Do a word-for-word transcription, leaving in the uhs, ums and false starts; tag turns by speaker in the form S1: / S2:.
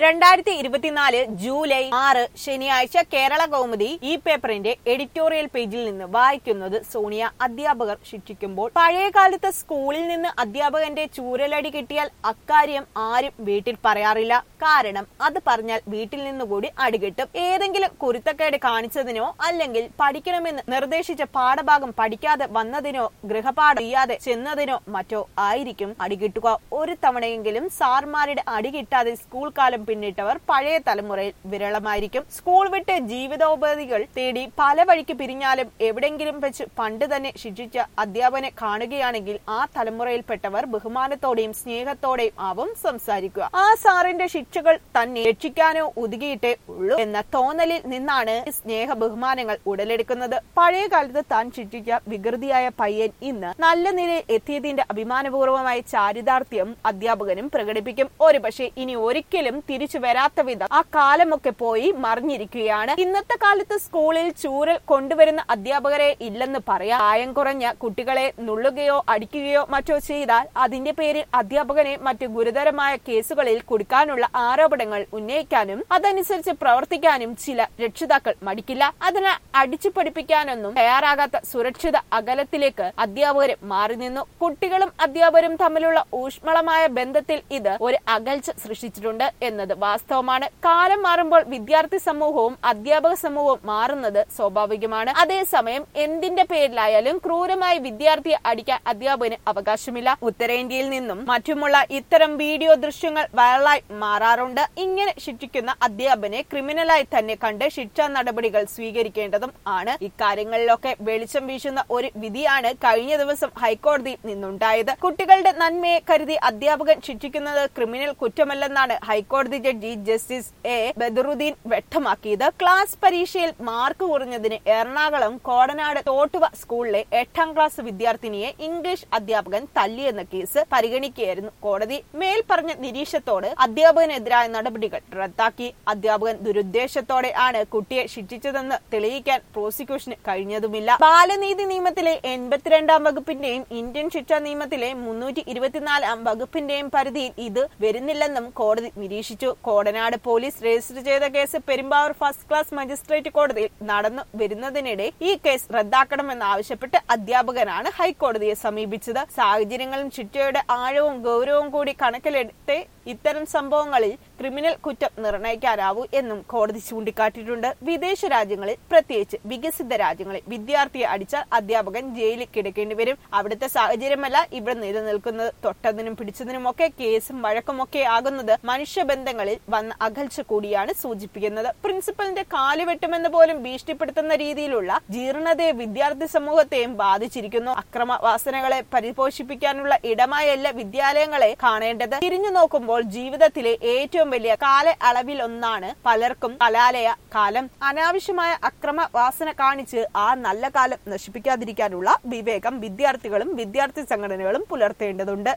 S1: രണ്ടായിരത്തി ഇരുപത്തിനാല് ജൂലൈ ആറ് ശനിയാഴ്ച കേരള കൗമുദി ഈ പേപ്പറിന്റെ എഡിറ്റോറിയൽ പേജിൽ നിന്ന് വായിക്കുന്നത് സോണിയ. അധ്യാപകർ ശിക്ഷിക്കുമ്പോൾ പഴയകാലത്ത് സ്കൂളിൽ നിന്ന് അധ്യാപകന്റെ ചൂരലടി കിട്ടിയാൽ അക്കാര്യം ആരും വീട്ടിൽ പറയാറില്ല. കാരണം അത് പറഞ്ഞാൽ വീട്ടിൽ നിന്നുകൂടി അടികിട്ടും. ഏതെങ്കിലും കുരുത്തക്കേട് കാണിച്ചതിനോ അല്ലെങ്കിൽ പഠിക്കണമെന്ന് നിർദ്ദേശിച്ച പാഠഭാഗം പഠിക്കാതെ വന്നതിനോ ഗൃഹപാഠം ചെയ്യാതെ ചെന്നതിനോ മറ്റോ ആയിരിക്കും അടികിട്ടുക. ഒരു തവണയെങ്കിലും സാർമാരുടെ അടികിട്ടാതെ സ്കൂൾ കാലം പിന്നിട്ടവർ പഴയ തലമുറയിൽ വിരളമായിരിക്കും. സ്കൂൾ വിട്ട് ജീവിതോപാധികൾ തേടി പല വഴിക്ക് പിരിഞ്ഞാലും എവിടെങ്കിലും വെച്ച് പണ്ട് തന്നെ ശിക്ഷിച്ച അധ്യാപനെ കാണുകയാണെങ്കിൽ ആ തലമുറയിൽപ്പെട്ടവർ ബഹുമാനത്തോടെയും സ്നേഹത്തോടെയും ആവും സംസാരിക്കുക. ആ സാറിന്റെ ശിക്ഷകൾ തന്നെ രക്ഷിക്കാനോ ഒതുങ്ങിയിട്ടേ ഉള്ളൂ എന്ന തോന്നലിൽ നിന്നാണ് സ്നേഹ ബഹുമാനങ്ങൾ ഉടലെടുക്കുന്നത്. പഴയ കാലത്ത് താൻ ശിക്ഷിച്ച വികൃതിയായ പയ്യൻ ഇന്ന് നല്ല നിലയിൽ എത്തിയതിന്റെ അഭിമാനപൂർവമായ ചാരിതാർത്ഥ്യം അധ്യാപകനും പ്രകടിപ്പിക്കും. ഒരുപക്ഷെ ഇനി ഒരിക്കലും തിരിച്ചു വരാത്ത വിധം ആ കാലമൊക്കെ പോയി മറിഞ്ഞിരിക്കുകയാണ്. ഇന്നത്തെ കാലത്ത് സ്കൂളിൽ ചൂരൽ കൊണ്ടുവരുന്ന അധ്യാപകരെ ഇല്ലെന്ന് പറയാം. പ്രായം കുറഞ്ഞ കുട്ടികളെ നുള്ളുകയോ അടിക്കുകയോ മറ്റോ ചെയ്താൽ അതിന്റെ പേരിൽ അധ്യാപകനെ മറ്റു ഗുരുതരമായ കേസുകളിൽ കുടുക്കാനുള്ള ആരോപണങ്ങൾ ഉന്നയിക്കാനും അതനുസരിച്ച് പ്രവർത്തിക്കാനും ചില രക്ഷിതാക്കൾ മടിക്കില്ല. അതിനാൽ അടിച്ചു പഠിപ്പിക്കാനൊന്നും തയ്യാറാകാത്ത സുരക്ഷിത അകലത്തിലേക്ക് അധ്യാപകരെ മാറി നിന്നു. കുട്ടികളും അധ്യാപകരും തമ്മിലുള്ള ഊഷ്മളമായ ബന്ധത്തിൽ ഇത് ഒരു അകൽച്ച സൃഷ്ടിച്ചിട്ടുണ്ട് എന്നത് വാസ്തവമാണ്. കാലം മാറുമ്പോൾ വിദ്യാർത്ഥി സമൂഹവും അധ്യാപക സമൂഹവും മാറുന്നത് സ്വാഭാവികമാണ്. അതേസമയം എന്തിന്റെ പേരിലായാലും ക്രൂരമായി വിദ്യാർത്ഥിയെ അടിക്കാൻ അധ്യാപകന് അവകാശമില്ല. ഉത്തരേന്ത്യയിൽ നിന്നും മറ്റുമുള്ള ഇത്തരം വീഡിയോ ദൃശ്യങ്ങൾ വൈറലായി മാറാറുണ്ട്. ഇങ്ങനെ ശിക്ഷിക്കുന്ന അധ്യാപനെ ക്രിമിനലായി തന്നെ കണ്ട് ശിക്ഷാ നടപടികൾ സ്വീകരിക്കേണ്ടതും ആണ്. ഇക്കാര്യങ്ങളിലൊക്കെ വെളിച്ചം വീശുന്ന ഒരു വിധിയാണ് കഴിഞ്ഞ ദിവസം ഹൈക്കോടതിയിൽ നിന്നുണ്ടായത്. കുട്ടികളുടെ നന്മയെ കരുതി അധ്യാപകൻ ശിക്ഷിക്കുന്നത് ക്രിമിനൽ കുറ്റമല്ലെന്നാണ് ഹൈക്കോടതി ജഡ്ജി ജസ്റ്റിസ് എ ബദറുദ്ദീൻ വ്യക്തമാക്കിയത്. ക്ലാസ് പരീക്ഷയിൽ മാർക്ക് കുറഞ്ഞതിന് എറണാകുളം കോടനാട് തോട്ടുവ സ്കൂളിലെ എട്ടാം ക്ലാസ് വിദ്യാർത്ഥിനിയെ ഇംഗ്ലീഷ് അധ്യാപകൻ തല്ലിയെന്ന കേസ് പരിഗണിക്കുകയായിരുന്നു കോടതി. മേൽ പറഞ്ഞ നിരീക്ഷത്തോട് അധ്യാപകനെതിരായ നടപടികൾ റദ്ദാക്കി. അധ്യാപകൻ ദുരുദ്ദേശത്തോടെ ആണ് കുട്ടിയെ ശിക്ഷിച്ചതെന്ന് തെളിയിക്കാൻ പ്രോസിക്യൂഷന് കഴിഞ്ഞതുമില്ല. ബാലനീതി നിയമത്തിലെ എൺപത്തിരണ്ടാം വകുപ്പിന്റെയും ഇന്ത്യൻ ശിക്ഷാ നിയമത്തിലെ മുന്നൂറ്റി ഇരുപത്തിനാലാം വകുപ്പിന്റെയും പരിധിയിൽ ഇത് വരുന്നില്ലെന്നും കോടതി നിരീക്ഷിച്ചു. കോടനാട് പോലീസ് രജിസ്റ്റർ ചെയ്ത case Perumbavoor first class magistrate കോടതിയിൽ നടന്നു വരുന്നതിനിടെ ഈ കേസ് റദ്ദാക്കണമെന്നാവശ്യപ്പെട്ട് അധ്യാപകനാണ് ഹൈക്കോടതിയെ സമീപിച്ചത്. സാഹചര്യങ്ങളും ശിക്ഷയുടെ ആഴവും ഗൗരവവും കൂടി കണക്കിലെടുത്ത് ഇത്തരം സംഭവങ്ങളിൽ ക്രിമിനൽ കുറ്റം നിർണയിക്കാനാവൂ എന്നും കോടതി ചൂണ്ടിക്കാട്ടിയിട്ടുണ്ട്. വിദേശ രാജ്യങ്ങളിൽ പ്രത്യേകിച്ച് വികസിത രാജ്യങ്ങളിൽ വിദ്യാർത്ഥിയെ അടിച്ചാൽ അധ്യാപകൻ ജയിലിൽ കിടക്കേണ്ടി വരും. അവിടുത്തെ സാഹചര്യമല്ല ഇവിടെ നിലനിൽക്കുന്നത്. തൊട്ടതിനും പിടിച്ചതിനുമൊക്കെ കേസും വഴക്കുമൊക്കെ ആകുന്നത് മനുഷ്യബന്ധങ്ങളിൽ വന്ന അകൽച്ച കൂടിയാണ് സൂചിപ്പിക്കുന്നത്. പ്രിൻസിപ്പലിന്റെ കാല് വെട്ടുമെന്ന് പോലും ഭീഷണിപ്പെടുത്തുന്ന രീതിയിലുള്ള ജീർണതയെ വിദ്യാർത്ഥി സമൂഹത്തെയും ബാധിച്ചിരിക്കുന്നു. അക്രമ വാസനകളെ പരിപോഷിപ്പിക്കാനുള്ള ഇടമായല്ല വിദ്യാലയങ്ങളെ കാണേണ്ടത്. തിരിഞ്ഞു നോക്കുമ്പോൾ ജീവിതത്തിലെ ഏറ്റവും വലിയ കാല അളവിൽ ഒന്നാണ് പലർക്കും കലാലയ കാലം. അനാവശ്യമായ അക്രമ വാസന കാണിച്ച് ആ നല്ല കാലം നശിപ്പിക്കാതിരിക്കാനുള്ള വിവേകം വിദ്യാർത്ഥികളും വിദ്യാർത്ഥി സംഘടനകളും പുലർത്തേണ്ടതുണ്ട്.